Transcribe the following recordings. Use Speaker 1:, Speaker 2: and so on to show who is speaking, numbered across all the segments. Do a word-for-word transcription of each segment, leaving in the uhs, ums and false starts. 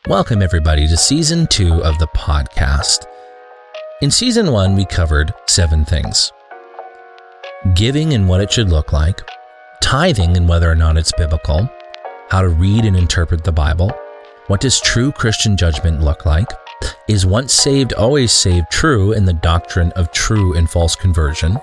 Speaker 1: Welcome everybody to season two of the podcast. In season one, we covered seven things. Giving and what it should look like, tithing and whether or not it's biblical, how to read and interpret the Bible, what does true Christian judgment look like, is once saved, always saved true in the doctrine of true and false conversion,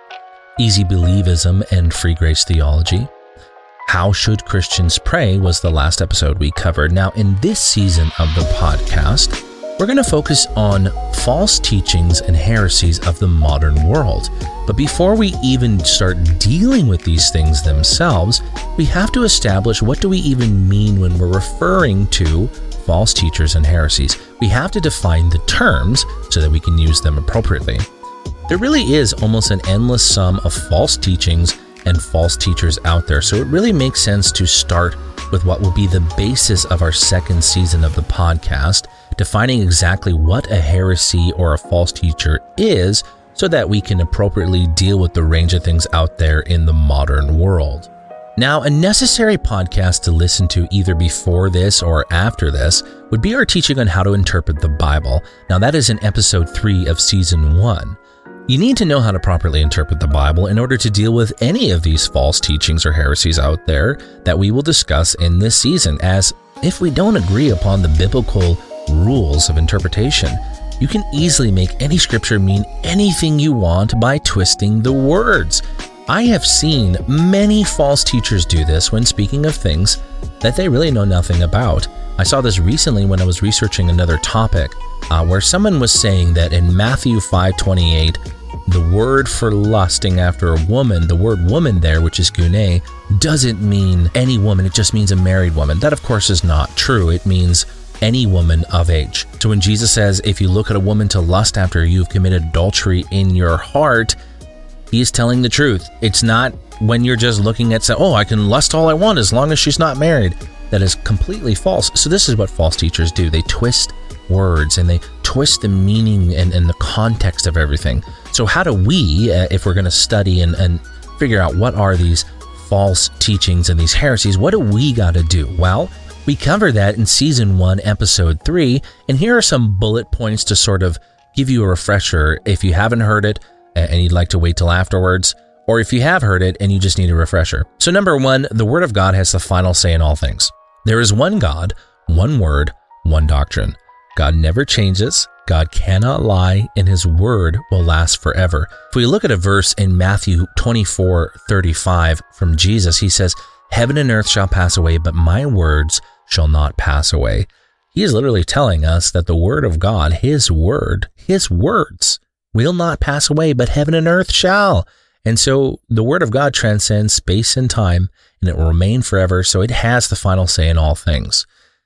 Speaker 1: easy believism and free grace theology, how should Christians pray was the last episode we covered. Now, in this season of the podcast, we're going to focus on false teachings and heresies of the modern world. But before we even start dealing with these things themselves, we have to establish what do we even mean when we're referring to false teachers and heresies. We have to define the terms so that we can use them appropriately. There really is almost an endless sum of false teachings and false teachers out there, so it really makes sense to start with what will be the basis of our second season of the podcast, defining exactly what a heresy or a false teacher is so that we can appropriately deal with the range of things out there in the modern world. Now, a necessary podcast to listen to either before this or after this would be our teaching on how to interpret the Bible. Now, that is in episode three of season one. You need to know how to properly interpret the Bible in order to deal with any of these false teachings or heresies out there that we will discuss in this season, as if we don't agree upon the biblical rules of interpretation, you can easily make any scripture mean anything you want by twisting the words. I have seen many false teachers do this when speaking of things that they really know nothing about. I saw this recently when I was researching another topic, uh, where someone was saying that in Matthew five twenty-eight, the word for lusting after a woman, the word woman there, which is gune, doesn't mean any woman, it just means a married woman. That, of course, is not true. It means any woman of age. So when Jesus says, if you look at a woman to lust after, you've committed adultery in your heart, he is telling the truth. It's not when you're just looking at, say, oh, I can lust all I want as long as she's not married. That is completely false. So this is what false teachers do. They twist words and they twist the meaning and, and the context of everything. So how do we, uh, if we're going to study and, and figure out what are these false teachings and these heresies, what do we got to do? Well, we cover that in season one, episode three, and here are some bullet points to sort of give you a refresher if you haven't heard it and you'd like to wait till afterwards, or if you have heard it and you just need a refresher. So number one, the Word of God has the final say in all things. There is one God, one Word, one doctrine. God never changes, God cannot lie, and His Word will last forever. If we look at a verse in Matthew twenty-four thirty-five from Jesus, He says, heaven and earth shall pass away, but my words shall not pass away. He is literally telling us that the Word of God, His Word, His words, will not pass away, but heaven and earth shall. And so the Word of God transcends space and time, and it will remain forever, so it has the final say in all things.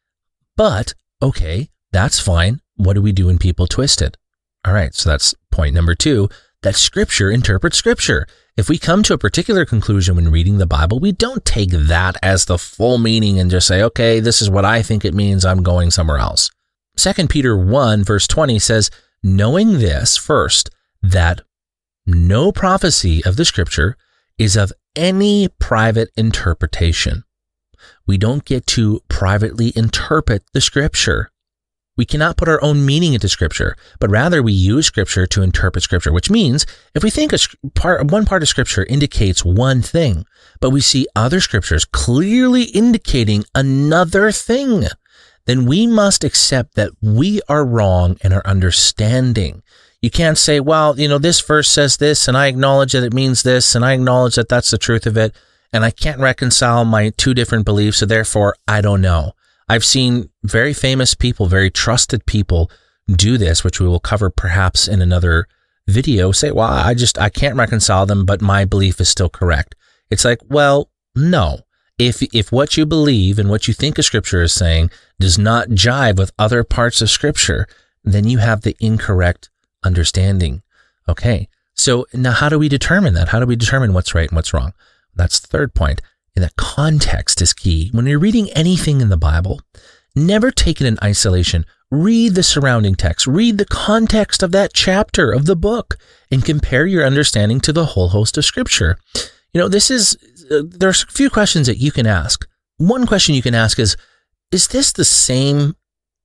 Speaker 1: But, okay, that's fine. What do we do when people twist it? All right, so that's point number two, that Scripture interprets Scripture. If we come to a particular conclusion when reading the Bible, we don't take that as the full meaning and just say, okay, this is what I think it means, I'm going somewhere else. Second Peter one, verse twenty says, knowing this first, that no prophecy of the Scripture is of any private interpretation. We don't get to privately interpret the Scripture. We cannot put our own meaning into Scripture, but rather we use Scripture to interpret Scripture, which means if we think a part, one part of Scripture indicates one thing, but we see other Scriptures clearly indicating another thing, then we must accept that we are wrong in our understanding. You can't say, well, you know, this verse says this, and I acknowledge that it means this, and I acknowledge that that's the truth of it, and I can't reconcile my two different beliefs, so therefore I don't know. I've seen very famous people, very trusted people do this, which we will cover perhaps in another video, say, well, I just, I can't reconcile them, but my belief is still correct. It's like, well, no. If if what you believe and what you think a Scripture is saying does not jive with other parts of Scripture, then you have the incorrect understanding. Okay, so now how do we determine that? How do we determine what's right and what's wrong? That's the third point. And that context is key. When you're reading anything in the Bible, never take it in isolation. Read the surrounding text. Read the context of that chapter of the book and compare your understanding to the whole host of Scripture. You know, this is, uh, there's a few questions that you can ask. One question you can ask is, is this the same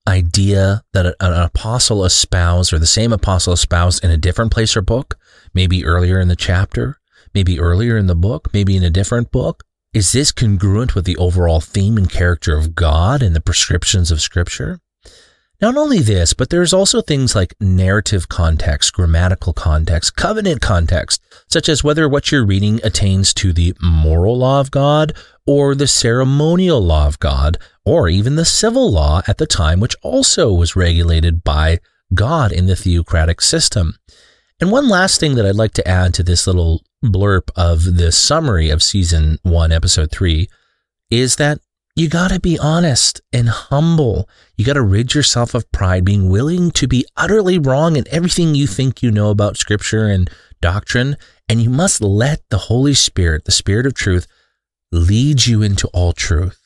Speaker 1: idea that an apostle espoused, or the same apostle espoused in a different place or book, maybe earlier in the chapter, maybe earlier in the book, maybe in a different book? Is this congruent with the overall theme and character of God and the prescriptions of Scripture? Not only this, but there's also things like narrative context, grammatical context, covenant context, such as whether what you're reading attains to the moral law of God or the ceremonial law of God, or even the civil law at the time, which also was regulated by God in the theocratic system. And one last thing that I'd like to add to this little blurb of the summary of season one, episode three, is that you got to be honest and humble. You got to rid yourself of pride, being willing to be utterly wrong in everything you think you know about Scripture and doctrine. And you must let the Holy Spirit, the Spirit of truth, lead you into all truth.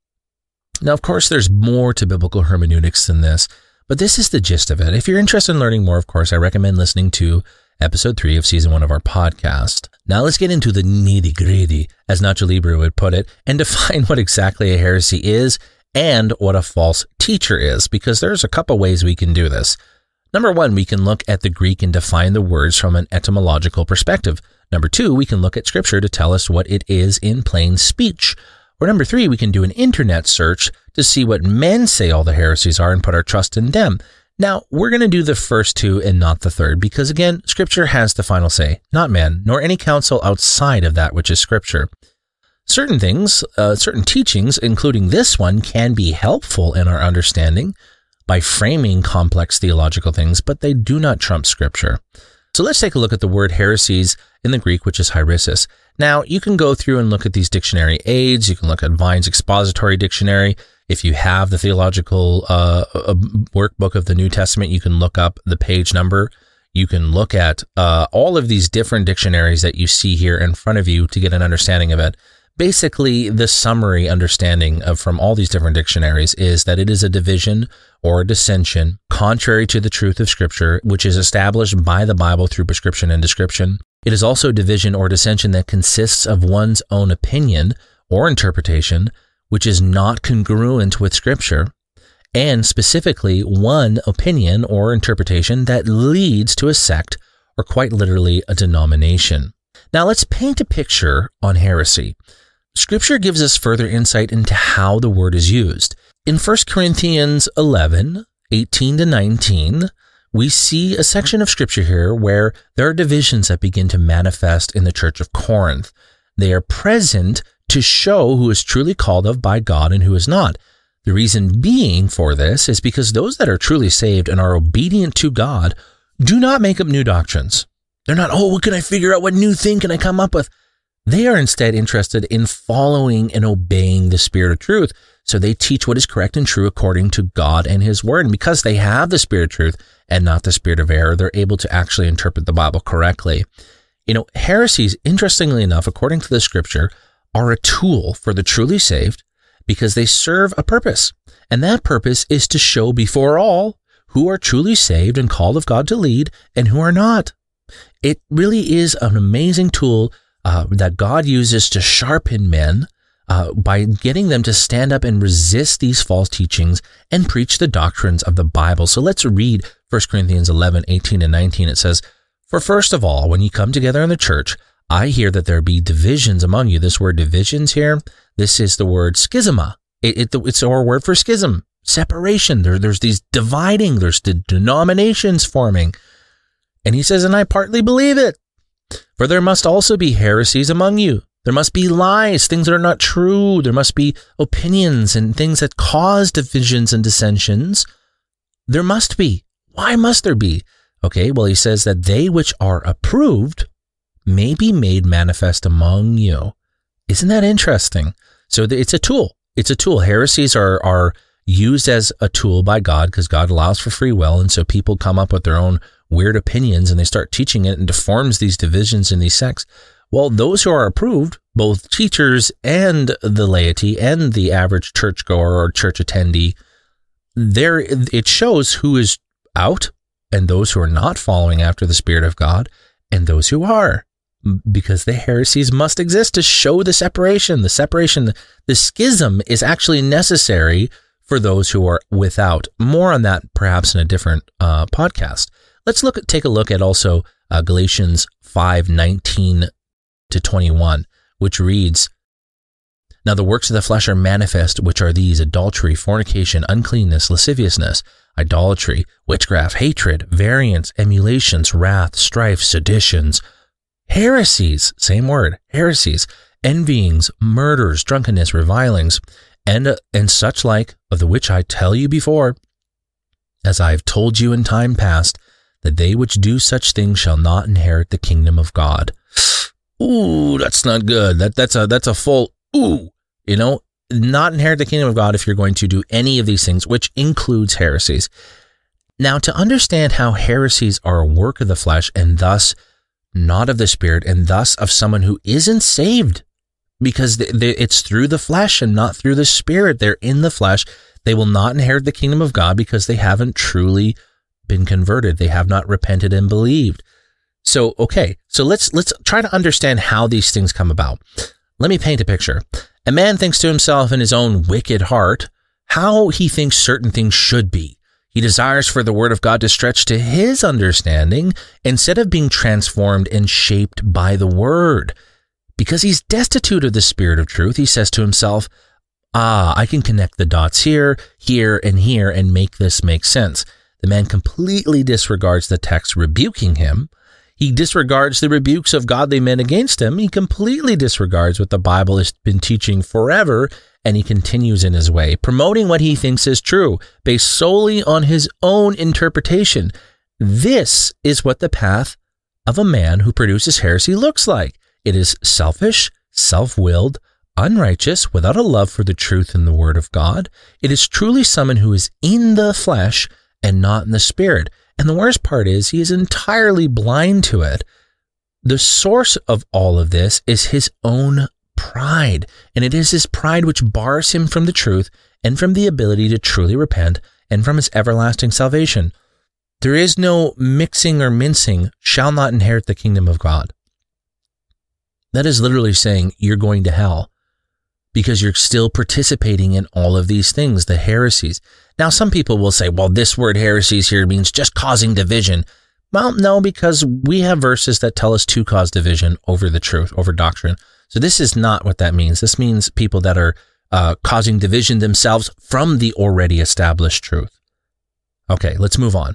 Speaker 1: Now, of course, there's more to biblical hermeneutics than this, but this is the gist of it. If you're interested in learning more, of course, I recommend listening to episode three of season one of our podcast. Now let's get into the nitty-gritty, as Nacho Libre would put it, and define what exactly a heresy is and what a false teacher is, because there's a couple ways we can do this. Number one, we can look at the Greek and define the words from an etymological perspective. Number two, we can look at Scripture to tell us what it is in plain speech. Or number three, we can do an internet search to see what men say all the heresies are and put our trust in them. Now, we're going to do the first two and not the third, because again, Scripture has the final say, not men, nor any counsel outside of that which is Scripture. Certain things, uh, certain teachings, including this one, can be helpful in our understanding by framing complex theological things, but they do not trump Scripture. So let's take a look at the word heresies in the Greek, which is heresis. Now, you can go through and look at these dictionary aids. You can look at Vine's Expository Dictionary. If you have the theological uh, workbook of the New Testament, you can look up the page number. You can look at uh, all of these different dictionaries that you see here in front of you to get an understanding of it. Basically, the summary understanding of from all these different dictionaries is that it is a division or a dissension contrary to the truth of Scripture, which is established by the Bible through prescription and description. It is also a division or dissension that consists of one's own opinion or interpretation, which is not congruent with Scripture, and specifically one opinion or interpretation that leads to a sect or quite literally a denomination. Now let's paint a picture on heresy. Scripture gives us further insight into how the word is used. In First Corinthians eleven, eighteen to nineteen, we see a section of Scripture here where there are divisions that begin to manifest in the church of Corinth. They are present to show who is truly called of by God and who is not. The reason being for this is because those that are truly saved and are obedient to God do not make up new doctrines. They're not, oh, what can I figure out? What new thing can I come up with? They are instead interested in following and obeying the Spirit of truth. So they teach what is correct and true according to God and His Word. And because they have the Spirit of truth and not the spirit of error, they're able to actually interpret the Bible correctly. You know, heresies, interestingly enough, according to the Scripture, are a tool for the truly saved because they serve a purpose. And that purpose is to show before all who are truly saved and called of God to lead and who are not. It really is an amazing tool uh, that God uses to sharpen men uh, by getting them to stand up and resist these false teachings and preach the doctrines of the Bible. So let's read First Corinthians eleven, eighteen and nineteen. It says, "For first of all, when you come together in the church, I hear that there be divisions among you." This word divisions here, this is the word schisma. It, it, it's our word for schism, separation. There, there's these dividing, there's the denominations forming. And he says, and I partly believe it. For there must also be heresies among you. There must be lies, things that are not true. There must be opinions and things that cause divisions and dissensions. There must be. Why must there be? Okay, well, he says that they which are approved may be made manifest among you. Isn't that interesting? So it's a tool. It's a tool. Heresies are, are used as a tool by God because God allows for free will. And so people come up with their own weird opinions and they start teaching it and deforms these divisions in these sects. Well, those who are approved, both teachers and the laity and the average churchgoer or church attendee, there it shows who is out and those who are not following after the Spirit of God and those who are. Because the heresies must exist to show the separation. The separation, the schism is actually necessary for those who are without. More on that perhaps in a different uh, podcast. Let's look at, take a look at also uh, Galatians five nineteen to twenty-one, which reads, "Now the works of the flesh are manifest, which are these: adultery, fornication, uncleanness, lasciviousness, idolatry, witchcraft, hatred, variance, emulations, wrath, strife, seditions, heresies," same word, heresies, "envyings, murders, drunkenness, revilings, and, uh, and such like, of the which I tell you before, as I have told you in time past, that they which do such things shall not inherit the kingdom of God." Ooh, that's not good. That that's a that's a full ooh. You know, not inherit the kingdom of God if you're going to do any of these things, which includes heresies. Now, to understand how heresies are a work of the flesh and thus not of the Spirit, and thus of someone who isn't saved, because they, they, it's through the flesh and not through the Spirit. They're in the flesh. They will not inherit the kingdom of God because they haven't truly been converted. They have not repented and believed. So, okay, so let's let's try to understand how these things come about. Let me paint a picture. A man thinks to himself in his own wicked heart how he thinks certain things should be. He desires for the word of God to stretch to his understanding instead of being transformed and shaped by the word. Because he's destitute of the Spirit of truth, he says to himself, ah, I can connect the dots here, here, and here and make this make sense. The man completely disregards the text rebuking him. He disregards the rebukes of godly men against him. He completely disregards what the Bible has been teaching forever, and he continues in his way, promoting what he thinks is true, based solely on his own interpretation. This is what the path of a man who produces heresy looks like. It is selfish, self-willed, unrighteous, without a love for the truth and the word of God. It is truly someone who is in the flesh and not in the Spirit. And the worst part is he is entirely blind to it. The source of all of this is his own pride, and it is his pride which bars him from the truth and from the ability to truly repent and from his everlasting salvation. There is no mixing or mincing, shall not inherit the kingdom of God. That is literally saying you're going to hell because you're still participating in all of these things, the heresies. Now, some people will say, well, this word heresies here means just causing division. Well, no, because we have verses that tell us to cause division over the truth, over doctrine. So this is not what that means. This means people that are uh, causing division themselves from the already established truth. Okay, let's move on.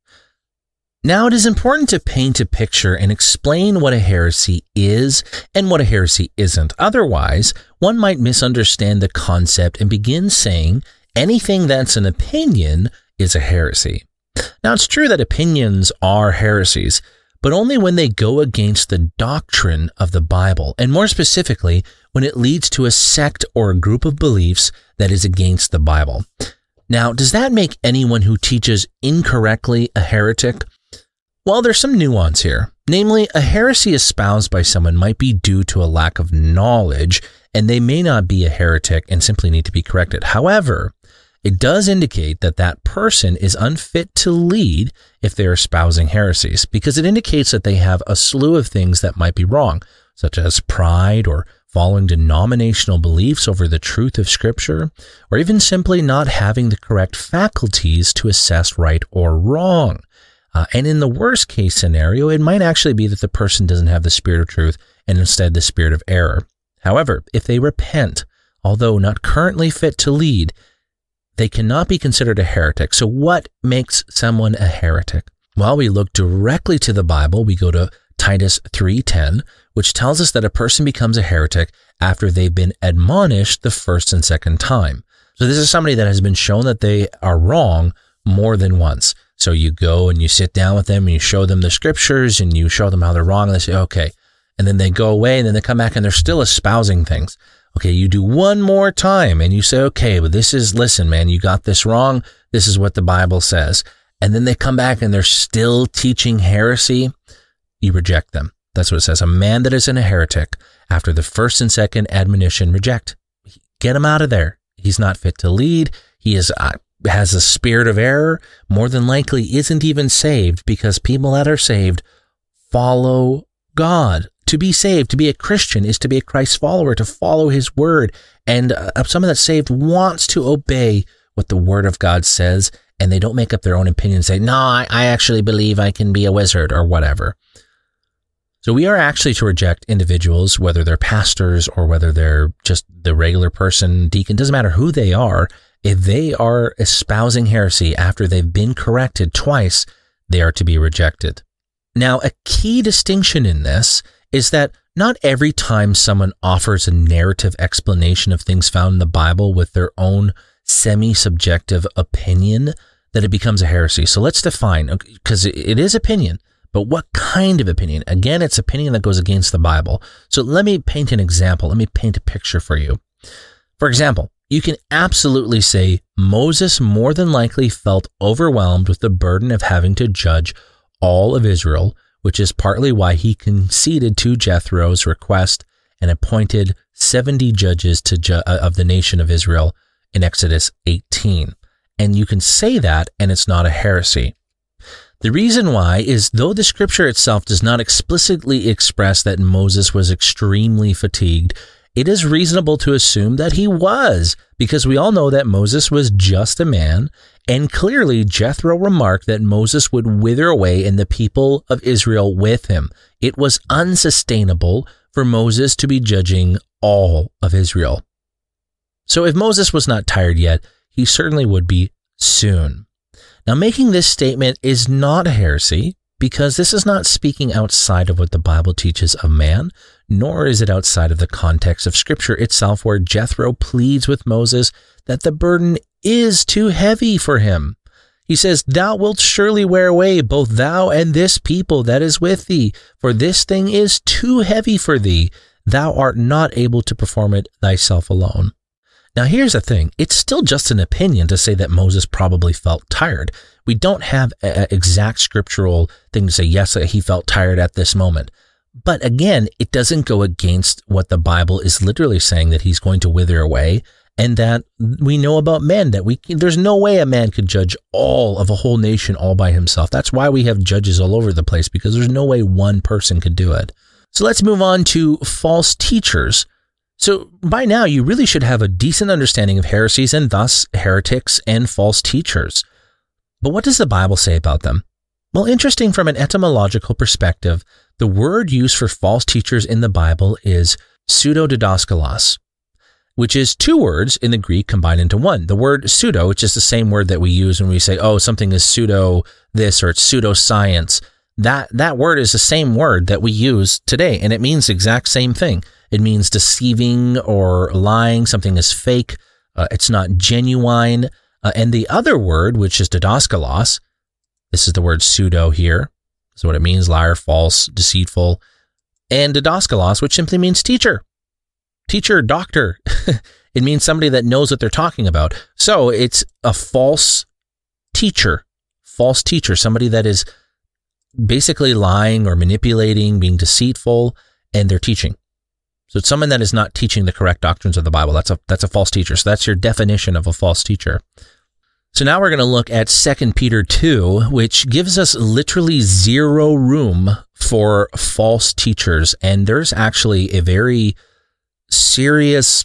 Speaker 1: Now, it is important to paint a picture and explain what a heresy is and what a heresy isn't. Otherwise, one might misunderstand the concept and begin saying anything that's an opinion is a heresy. Now, it's true that opinions are heresies, but only when they go against the doctrine of the Bible, and more specifically, when it leads to a sect or a group of beliefs that is against the Bible. Now, does that make anyone who teaches incorrectly a heretic? Well, there's some nuance here. Namely, a heresy espoused by someone might be due to a lack of knowledge, and they may not be a heretic and simply need to be corrected. However, it does indicate that that person is unfit to lead if they're espousing heresies, because it indicates that they have a slew of things that might be wrong, such as pride or following denominational beliefs over the truth of Scripture, or even simply not having the correct faculties to assess right or wrong. Uh, and in the worst case scenario, it might actually be that the person doesn't have the Spirit of truth and instead the spirit of error. However, if they repent, although not currently fit to lead, they cannot be considered a heretic. So what makes someone a heretic? Well, we look directly to the Bible. We go to Titus three ten, which tells us that a person becomes a heretic after they've been admonished the first and second time. So this is somebody that has been shown that they are wrong more than once. So you go and you sit down with them and you show them the scriptures and you show them how they're wrong and they say, okay. And then they go away and then they come back and they're still espousing things. Okay, you do one more time and you say, okay, but this is, listen, man, you got this wrong. This is what the Bible says. And then they come back and they're still teaching heresy. You reject them. That's what it says. A man that is in a heretic, after the first and second admonition, reject. Get him out of there. He's not fit to lead. He is uh, has a spirit of error. More than likely isn't even saved, because people that are saved follow God. To be saved, to be a Christian, is to be a Christ follower, to follow his word. And uh, someone that's saved wants to obey what the Word of God says, and they don't make up their own opinion and say, no, I, I actually believe I can be a wizard or whatever. So we are actually to reject individuals, whether they're pastors or whether they're just the regular person, deacon, doesn't matter who they are. If they are espousing heresy after they've been corrected twice, they are to be rejected. Now, a key distinction in this is that not every time someone offers a narrative explanation of things found in the Bible with their own semi-subjective opinion that it becomes a heresy. So let's define, because it is opinion, but what kind of opinion? Again, it's opinion that goes against the Bible. So let me paint an example. Let me paint a picture for you. For example, you can absolutely say Moses more than likely felt overwhelmed with the burden of having to judge all of Israel, which is partly why he conceded to Jethro's request and appointed seventy judges to ju- of the nation of Israel in Exodus eighteen. And you can say that, and it's not a heresy. The reason why is, though the scripture itself does not explicitly express that Moses was extremely fatigued, it is reasonable to assume that he was, because we all know that Moses was just a man, and clearly Jethro remarked that Moses would wither away and the people of Israel with him. It was unsustainable for Moses to be judging all of Israel. So if Moses was not tired yet, he certainly would be soon. Now, making this statement is not a heresy, because this is not speaking outside of what the Bible teaches of man, nor is it outside of the context of Scripture itself, where Jethro pleads with Moses that the burden is too heavy for him. He says, "Thou wilt surely wear away both thou and this people that is with thee, for this thing is too heavy for thee. Thou art not able to perform it thyself alone." Now, here's the thing. It's still just an opinion to say that Moses probably felt tired. We don't have an exact scriptural thing to say, yes, he felt tired at this moment. But again, it doesn't go against what the Bible is literally saying, that he's going to wither away, and that we know about men, that we there's no way a man could judge all of a whole nation all by himself. That's why we have judges all over the place, because there's no way one person could do it. So let's move on to false teachers. So by now, you really should have a decent understanding of heresies and thus heretics and false teachers. But what does the Bible say about them? Well, interesting from an etymological perspective, the word used for false teachers in the Bible is pseudo-didaskalos, which is two words in the Greek combined into one. The word pseudo, which is the same word that we use when we say, oh, something is pseudo this or it's pseudoscience. That, that word is the same word that we use today, and it means the exact same thing. It means deceiving or lying. Something is fake. Uh, it's not genuine. Uh, and the other word, which is didaskalos, this is the word pseudo here. This is what it means: liar, false, deceitful. And didaskalos, which simply means teacher. Teacher, doctor. It means somebody that knows what they're talking about. So it's a false teacher. False teacher. Somebody that is basically lying or manipulating, being deceitful, and they're teaching. So it's someone that is not teaching the correct doctrines of the Bible. That's a that's a false teacher. So that's your definition of a false teacher. So now we're going to look at Second Peter two, which gives us literally zero room for false teachers. And there's actually a very serious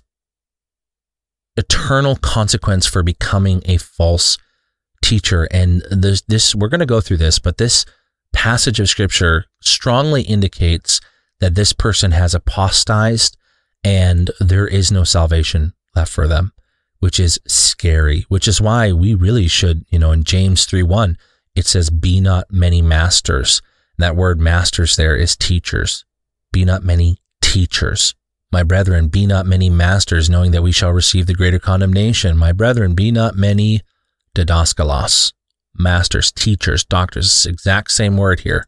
Speaker 1: eternal consequence for becoming a false teacher. And this, this we're going to go through this, but this passage of Scripture strongly indicates that this person has apostatized and there is no salvation left for them, which is scary, which is why we really should, you know, in James three one, it says, be not many masters. And that word masters there is teachers. Be not many teachers. My brethren, be not many masters, knowing that we shall receive the greater condemnation. My brethren, be not many didaskalos. Masters, teachers, doctors, exact same word here.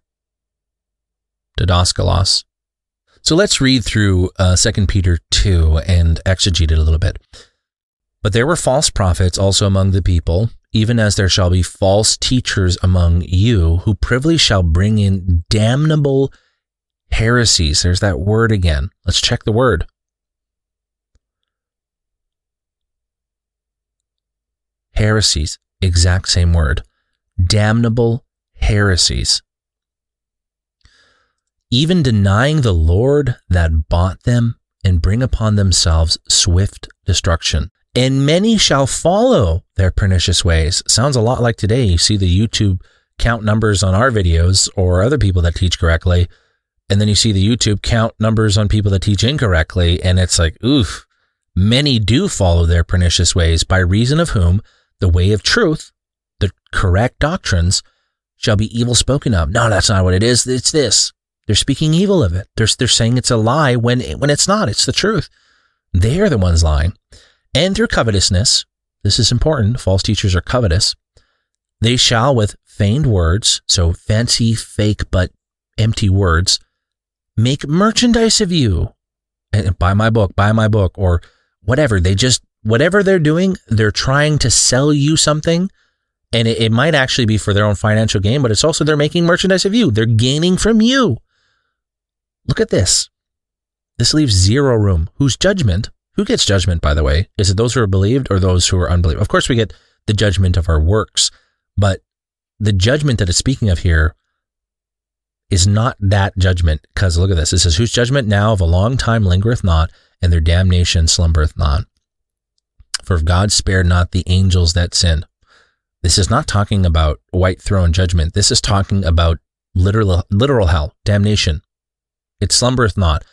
Speaker 1: Didaskalos. So let's read through uh, Second Peter two and exegete it a little bit. But there were false prophets also among the people, even as there shall be false teachers among you, who privily shall bring in damnable heresies. There's that word again. Let's check the word. Heresies, exact same word. Damnable heresies. Even denying the Lord that bought them, and bring upon themselves swift destruction. and many shall follow their pernicious ways. Sounds a lot like today. You see the YouTube count numbers on our videos or other people that teach correctly, and then you see the YouTube count numbers on people that teach incorrectly, and it's like, oof, many do follow their pernicious ways, by reason of whom the way of truth, the correct doctrines, shall be evil spoken of. No, that's not what it is. It's this. They're speaking evil of it. They're, they're saying it's a lie when, when it's not. It's the truth. They are the ones lying. And through covetousness, this is important, false teachers are covetous, they shall with feigned words, so fancy, fake, but empty words, make merchandise of you. And buy my book, buy my book, or whatever. They just, whatever they're doing, they're trying to sell you something. And it, it might actually be for their own financial gain, but it's also they're making merchandise of you. They're gaining from you. Look at this. This leaves zero room. Whose judgment? Who gets judgment, by the way? Is it those who are believed or those who are unbelieved? Of course, we get the judgment of our works, but the judgment that it's speaking of here is not that judgment, because look at this. It says, whose judgment now of a long time lingereth not, and their damnation slumbereth not. For if God spared not the angels that sinned. This is not talking about white throne judgment. This is talking about literal, literal hell, damnation. It slumbereth not.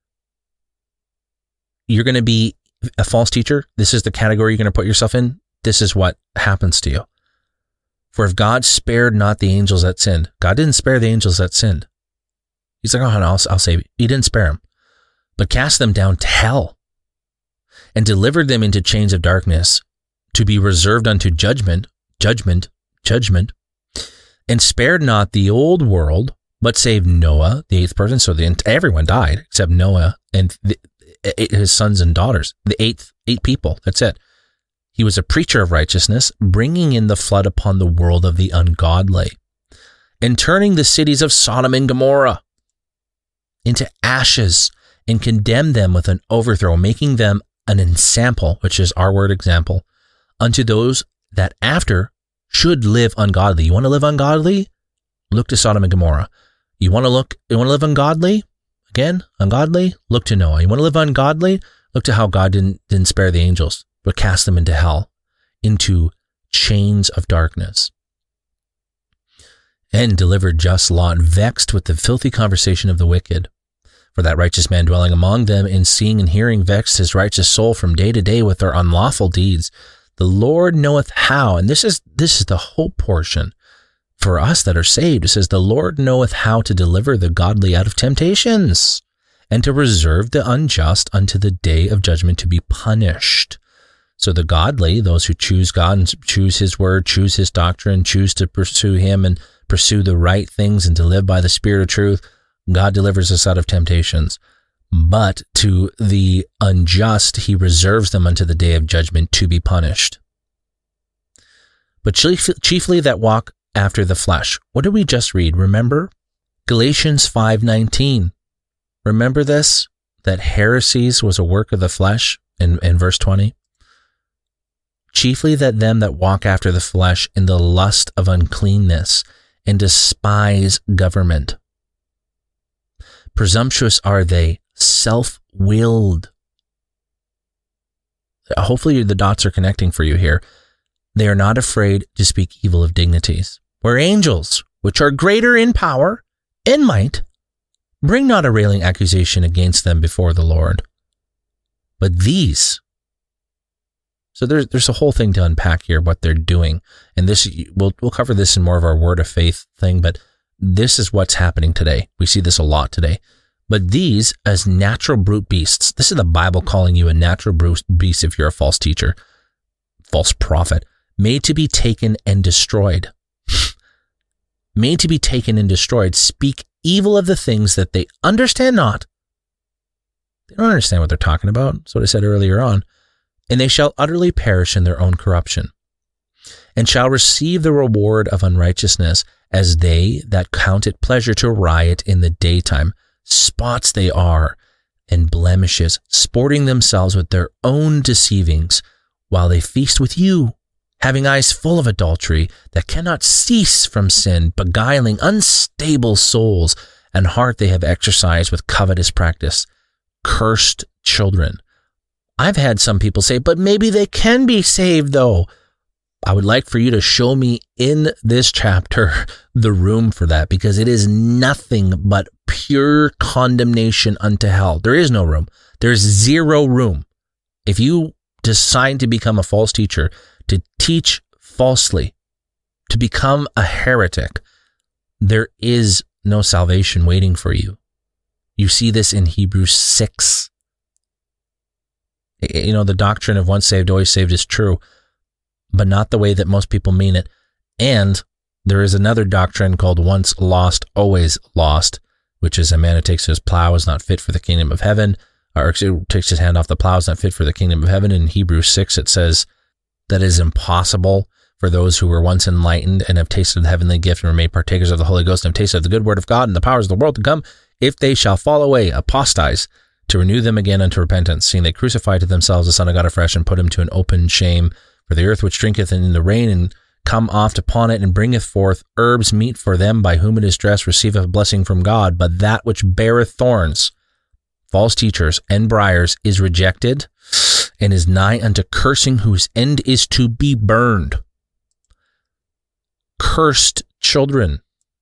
Speaker 1: You're going to be a false teacher. This is the category you're going to put yourself in. This is what happens to you. For if God spared not the angels that sinned, God didn't spare the angels that sinned. He's like, oh, no, I'll, I'll save you. He didn't spare them, but cast them down to hell and delivered them into chains of darkness to be reserved unto judgment, judgment, judgment, and spared not the old world, but saved Noah, the eighth person. So the, everyone died except Noah and the, his sons and daughters, the eighth, eight people. That's it. He was a preacher of righteousness, bringing in the flood upon the world of the ungodly, and turning the cities of Sodom and Gomorrah into ashes, and condemned them with an overthrow, making them an ensample, which is our word example, unto those that after should live ungodly. You want to live ungodly? Look to Sodom and Gomorrah. You want to look, you want to live ungodly? Again, ungodly? Look to Noah. You want to live ungodly? Look to how God didn't, didn't spare the angels, but cast them into hell, into chains of darkness. And delivered just Lot, vexed with the filthy conversation of the wicked. For that righteous man dwelling among them, in seeing and hearing, vexed his righteous soul from day to day with their unlawful deeds. The Lord knoweth how, and this is this is the hope portion for us that are saved. It says, the Lord knoweth how to deliver the godly out of temptations, and to reserve the unjust unto the day of judgment to be punished. So the godly, those who choose God and choose his word, choose his doctrine, choose to pursue him and pursue the right things and to live by the Spirit of truth, God delivers us out of temptations. But to the unjust, he reserves them unto the day of judgment to be punished. But chief, chiefly that walk after the flesh. What did we just read? Remember? Galatians five nineteen. Remember this? That heresies was a work of the flesh in, in verse twenty. Chiefly that them that walk after the flesh in the lust of uncleanness and despise government. Presumptuous are they, self-willed. Hopefully the dots are connecting for you here. They are not afraid to speak evil of dignities, where angels, which are greater in power and might, bring not a railing accusation against them before the Lord. But these, so there's there's a whole thing to unpack here, what they're doing. And this, we'll we'll cover this in more of our word of faith thing, but this is what's happening today. We see this a lot today. But these, as natural brute beasts, this is the Bible calling you a natural brute beast if you're a false teacher, false prophet, made to be taken and destroyed. Made to be taken and destroyed, speak evil of the things that they understand not. They don't understand what they're talking about. That's what I said earlier on. And they shall utterly perish in their own corruption, and shall receive the reward of unrighteousness, as they that count it pleasure to riot in the daytime. Spots they are, and blemishes, sporting themselves with their own deceivings, while they feast with you, having eyes full of adultery, that cannot cease from sin, beguiling unstable souls, and heart they have exercised with covetous practice. Cursed children, I've had some people say, but maybe they can be saved though. I would like for you to show me in this chapter the room for that, because it is nothing but pure condemnation unto hell. There is no room. There's zero room. If you decide to become a false teacher, to teach falsely, to become a heretic, there is no salvation waiting for you. You see this in Hebrews six. You know, the doctrine of once saved, always saved is true, but not the way that most people mean it. And there is another doctrine called once lost, always lost, which is a man who takes his plow is not fit for the kingdom of heaven, or takes his hand off the plow is not fit for the kingdom of heaven. In Hebrews six, it says that it is impossible for those who were once enlightened and have tasted the heavenly gift and were made partakers of the Holy Ghost and have tasted the good word of God and the powers of the world to come, if they shall fall away, apostatize, to renew them again unto repentance, seeing they crucify to themselves the Son of God afresh and put him to an open shame. For the earth which drinketh in the rain and come oft upon it and bringeth forth herbs meet for them by whom it is dressed receiveth a blessing from God, but that which beareth thorns, false teachers and briars, is rejected and is nigh unto cursing, whose end is to be burned. Cursed children.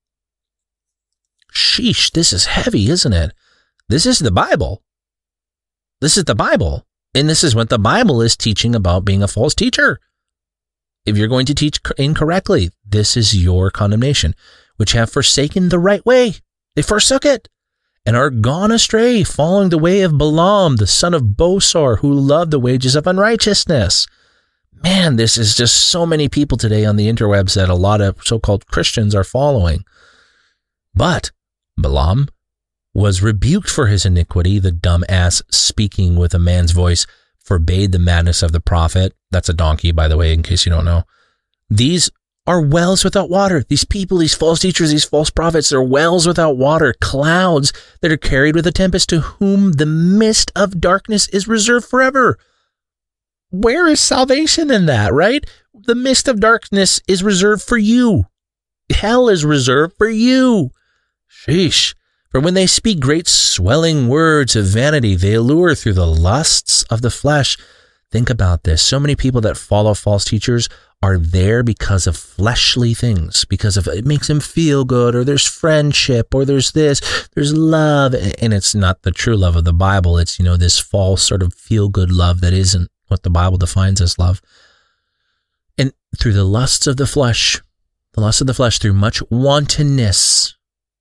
Speaker 1: Sheesh, this is heavy, isn't it? This is the Bible. This is the Bible. And this is what the Bible is teaching about being a false teacher. If you're going to teach incorrectly, this is your condemnation, which have forsaken the right way. They forsook it and are gone astray, following the way of Balaam, the son of Bosor, who loved the wages of unrighteousness. Man, this is just so many people today on the interwebs that a lot of so-called Christians are following. But Balaam was rebuked for his iniquity. The dumb ass, speaking with a man's voice, forbade the madness of the prophet. That's a donkey, by the way, in case you don't know. These are wells without water. These people, these false teachers, these false prophets, they're wells without water, clouds that are carried with a tempest, to whom the mist of darkness is reserved forever. Where is salvation in that, right? The mist of darkness is reserved for you. Hell is reserved for you. Sheesh. For when they speak great swelling words of vanity, they allure through the lusts of the flesh. Think about this. So many people that follow false teachers are there because of fleshly things, because of it makes them feel good, or there's friendship, or there's this, there's love. And it's not the true love of the Bible. It's, you know, this false sort of feel good love that isn't what the Bible defines as love. And through the lusts of the flesh, the lusts of the flesh, through much wantonness,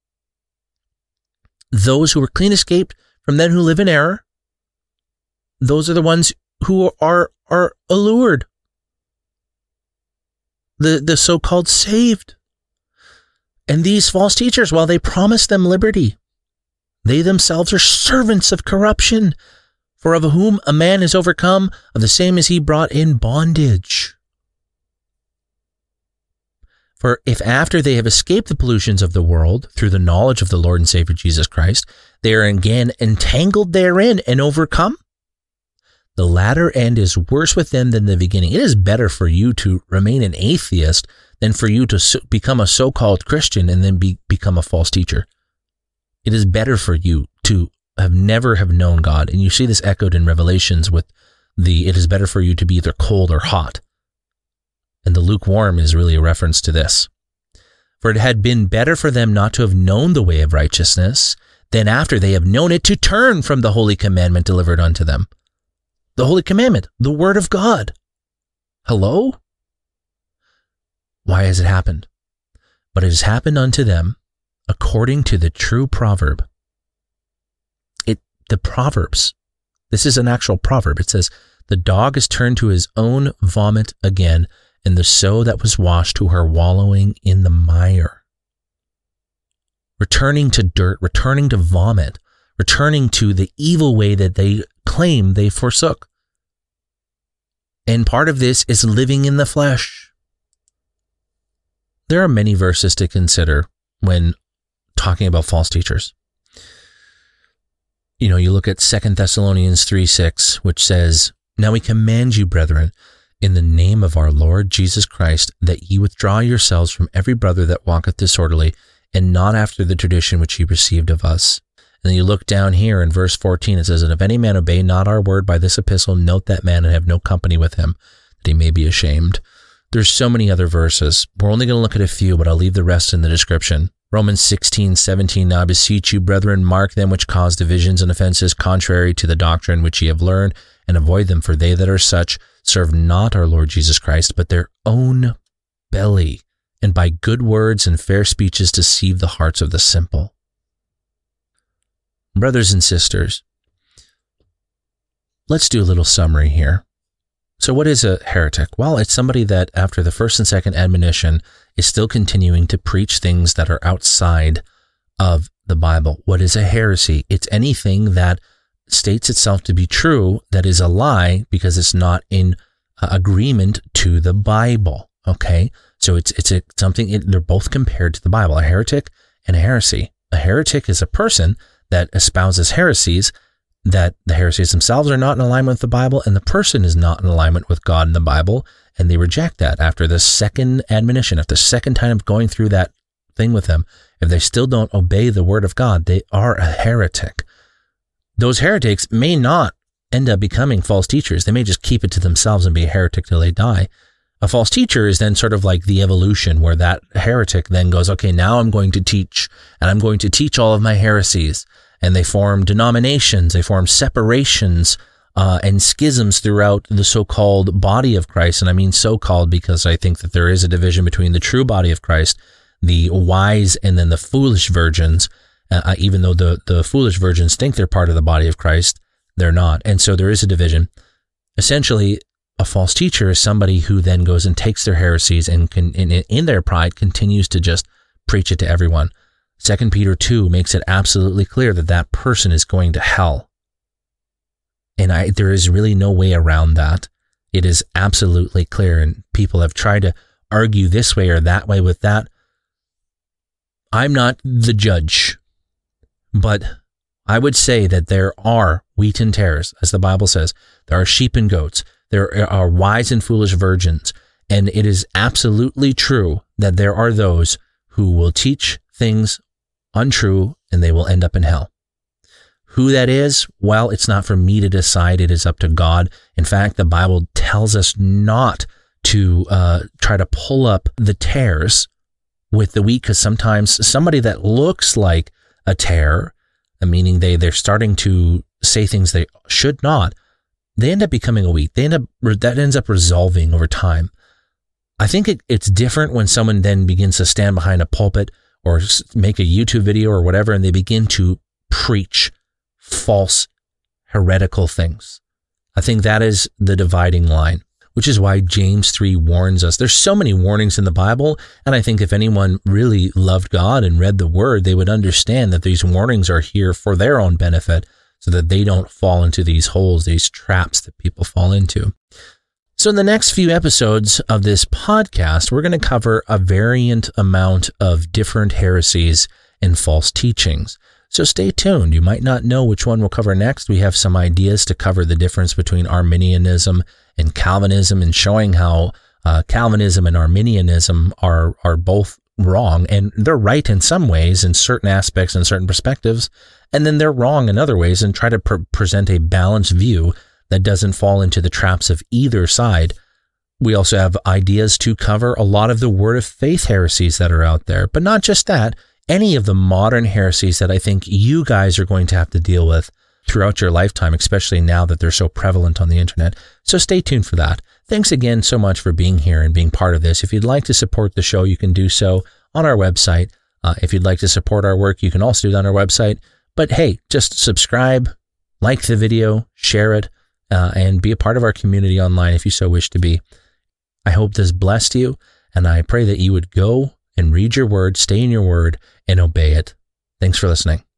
Speaker 1: those who are clean escaped from them who live in error, those are the ones who are are allured. The, the so-called saved. And these false teachers, while they promise them liberty, they themselves are servants of corruption. For of whom a man is overcome, of the same is he brought in bondage. For if after they have escaped the pollutions of the world through the knowledge of the Lord and Savior Jesus Christ, they are again entangled therein and overcome, the latter end is worse with them than the beginning. It is better for you to remain an atheist than for you to so- become a so-called Christian and then be- become a false teacher. It is better for you to have never have known God. And you see this echoed in Revelations with the, it is better for you to be either cold or hot. And the lukewarm is really a reference to this. For it had been better for them not to have known the way of righteousness than after they have known it to turn from the holy commandment delivered unto them. The holy commandment, the word of God. Hello? Why has it happened? But it has happened unto them according to the true proverb. It, the Proverbs, this is an actual proverb. It says, the dog is turned to his own vomit again, and the sow that was washed to her wallowing in the mire. Returning to dirt, returning to vomit, returning to the evil way that they claim they forsook. And part of this is living in the flesh. There are many verses to consider when talking about false teachers. You know, you look at Second Thessalonians three six, which says, now we command you, brethren, in the name of our Lord Jesus Christ, that ye withdraw yourselves from every brother that walketh disorderly, and not after the tradition which ye received of us, And then you look down here in verse fourteen, it says, and if any man obey not our word by this epistle, note that man and have no company with him, that he may be ashamed. There's so many other verses. We're only going to look at a few, but I'll leave the rest in the description. Romans sixteen seventeen, now I beseech you, brethren, mark them which cause divisions and offenses contrary to the doctrine which ye have learned, and avoid them, for they that are such serve not our Lord Jesus Christ, but their own belly, and by good words and fair speeches deceive the hearts of the simple. Brothers and sisters, let's do a little summary here. So what is a heretic? Well, it's somebody that after the first and second admonition is still continuing to preach things that are outside of the Bible. What is a heresy? It's anything that states itself to be true that is a lie because it's not in uh, agreement to the Bible. Okay? So it's it's a, something, it, they're both compared to the Bible, a heretic and a heresy. A heretic is a person that espouses heresies, that the heresies themselves are not in alignment with the Bible, and the person is not in alignment with God and the Bible, and they reject that. After the second admonition, after the second time of going through that thing with them, if they still don't obey the word of God, they are a heretic. Those heretics may not end up becoming false teachers. They may just keep it to themselves and be a heretic till they die. A false teacher is then sort of like the evolution where that heretic then goes, okay, now I'm going to teach, and I'm going to teach all of my heresies. And they form denominations, they form separations uh, and schisms throughout the so-called body of Christ. And I mean so-called because I think that there is a division between the true body of Christ, the wise, and then the foolish virgins. Uh, even though the, the foolish virgins think they're part of the body of Christ, they're not. And so there is a division. Essentially, a false teacher is somebody who then goes and takes their heresies and can, in, in their pride, continues to just preach it to everyone. Second Peter two makes it absolutely clear that that person is going to hell. And I, there is really no way around that. It is absolutely clear, and people have tried to argue this way or that way with that. I'm not the judge, but I would say that there are wheat and tares, as the Bible says. There are sheep and goats. There are wise and foolish virgins. And it is absolutely true that there are those who will teach things untrue, and they will end up in hell. Who that is? Well, it's not for me to decide. It is up to God. In fact, the Bible tells us not to uh, try to pull up the tares with the wheat, because sometimes somebody that looks like a tare, meaning they, they're starting to say things they should not, they end up becoming a wheat. They end up, that ends up resolving over time. I think it, it's different when someone then begins to stand behind a pulpit or make a YouTube video or whatever, and they begin to preach false, heretical things. I think that is the dividing line, which is why James three warns us. There's so many warnings in the Bible, and I think if anyone really loved God and read the Word, they would understand that these warnings are here for their own benefit so that they don't fall into these holes, these traps that people fall into. So in the next few episodes of this podcast, we're going to cover a variant amount of different heresies and false teachings. So stay tuned. You might not know which one we'll cover next. We have some ideas to cover the difference between Arminianism and Calvinism, and showing how uh, Calvinism and Arminianism are are both wrong, and they're right in some ways in certain aspects and certain perspectives, and then they're wrong in other ways, and try to pre- present a balanced view that doesn't fall into the traps of either side. We also have ideas to cover a lot of the word of faith heresies that are out there, but not just that, any of the modern heresies that I think you guys are going to have to deal with throughout your lifetime, especially now that they're so prevalent on the internet. So stay tuned for that. Thanks again so much for being here and being part of this. If you'd like to support the show, you can do so on our website. Uh, if you'd like to support our work, you can also do it on our website. But hey, just subscribe, like the video, share it, Uh, and be a part of our community online if you so wish to be. I hope this blessed you, and I pray that you would go and read your word, stay in your word, and obey it. Thanks for listening.